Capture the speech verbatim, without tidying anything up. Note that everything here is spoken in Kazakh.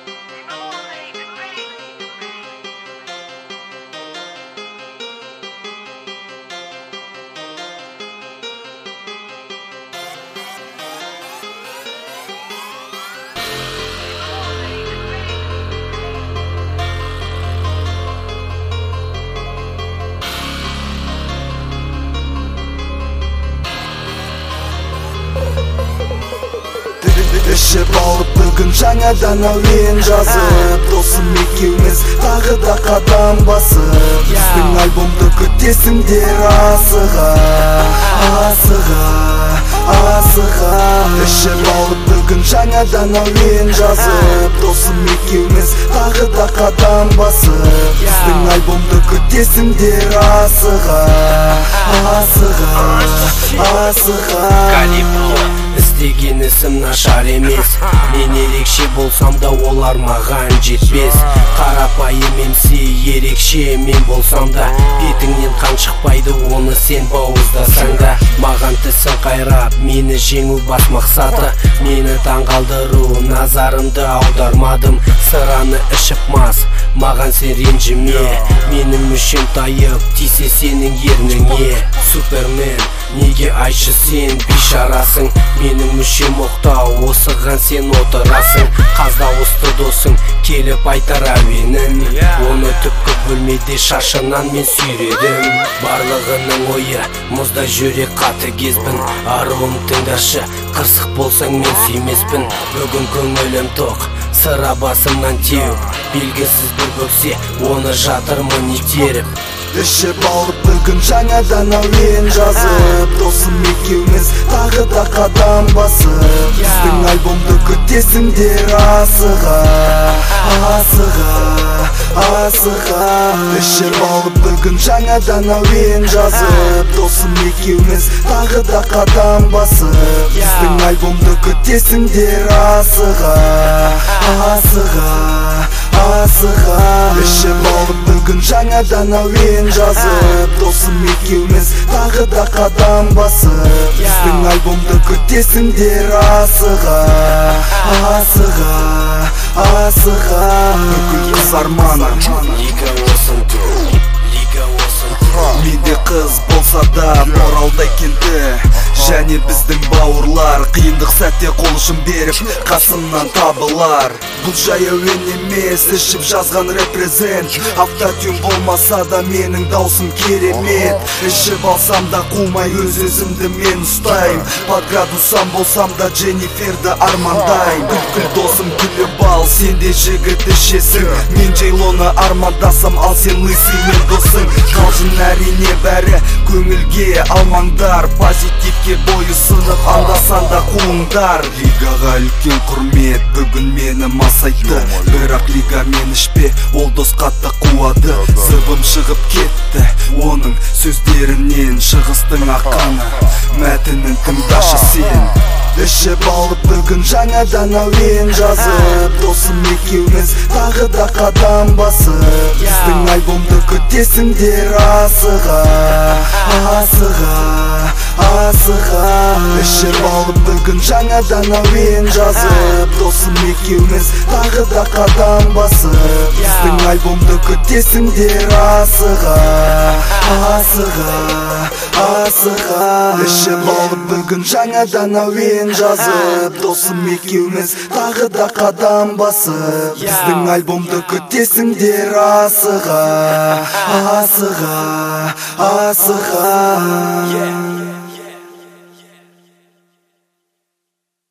Ішіп алып бүгін жаңадан әуен жазып, досым екеуміз тағы да қадам басып, біздің альбомды күтесіңдер асыға, асыға, асыға. Ішіп алып бүгін жаңадан әуен жазып, досым екеуміз тағы да қадам басып, біздің альбомды күтесіңдер асыға, асыға, асыға. Іздеген ісім нашар емес, мен ерекше болсам да олар маған жетпес. Қарапайым емси ерекше мен болсам да, бетіңнен қан шықпайды, оны сен бауыздасаң да. Маған тісін қайрап, мені жеңу бас мақсаты, мені таңғалдыру, назарымды аудармадым. Сыраны ішіп мас, маған сен ренжіме, менің мүшем тайып, тисе сенің ерніңе. Супермен, неге айшы сен бейшарасың, менің мүшем оқтау, осыған сен отырасың. Қаздауысты досың келіп айтар әуенін, оны түпкі бөлмеде шашынан мен сүйредім. Барлығының ойы мұзда жүрек қаты кезбін, аруым тыңдашы, қырсық болсаң мен сүймеспін. Бүгін көңілім тоқ, сыра басымнан теуіп, белгісіз бір бөксе, оны жатырмын итеріп. Ішіп алып бүгін жаңадан әуен жазып, досым екеуміз тағы да қадам басып, біздің альбомды күтесіңдер асыға, асыға, асыға. Ішіп алып бүгін жаңадан әуен жазып, досым екеуміз тағы да қадам басып, біздің альбомды күтесіңдер асыға, асыға, асыға. Ішіп алып бүгін жаңадан әуен жазып, досым екеуміз тағы да қадам басып, біздің альбомды күтесіңдер асыға, асыға, асыға. Бүкіл қыз арманы Лига осың тұр, лига осың тұр. Менде қыз болса да Оралдай кенті, және біздің бауырлар қиындық сәтте қол ұшын беріп қасымнан табылар. Бұл жай әуен емес, ішіп жазған репрезент, автотюн болмаса да менің даусым керемет. Ішіп алсам да қумай өз-өзімді мен ұстайм, под градусам болсам да Дженниферді армандайм. Күлкіл досым күліп ал, сен де жігіт ішесің, мен Джейлоны армандасам, ал сен лысый мен досың. Қалжың әрине бәрі көңілге алмаңдар, позитивке бойы сынып анда-санда қуыңдар. Лигаға үлкен құрмет бүгін мені масайды, бірақ лига мен ішпе, ол дос қатты қуады. Зыбым шығып кетті оның сөздерінен, шығыстың ақаны мәтінін тыңдашы сен. Ішіп алып бүгін жаңадан әуен жазып, досым екеуміз тағы да қадам басып, біздің альбомды күтесіңдер асыға, асыға, асыға. Ішіп алып бүгін жаңадан әуен жазып, досым екеуміз тағы да қадам басып, біздің альбомды күтесіңдер асыға, асыға, асыға. Ішіп алып бүгін жаңадан әуен жазып, досым екеуміз тағы да қадам басып, біздің альбомды күтесіңдер асыға, асыға, асыға.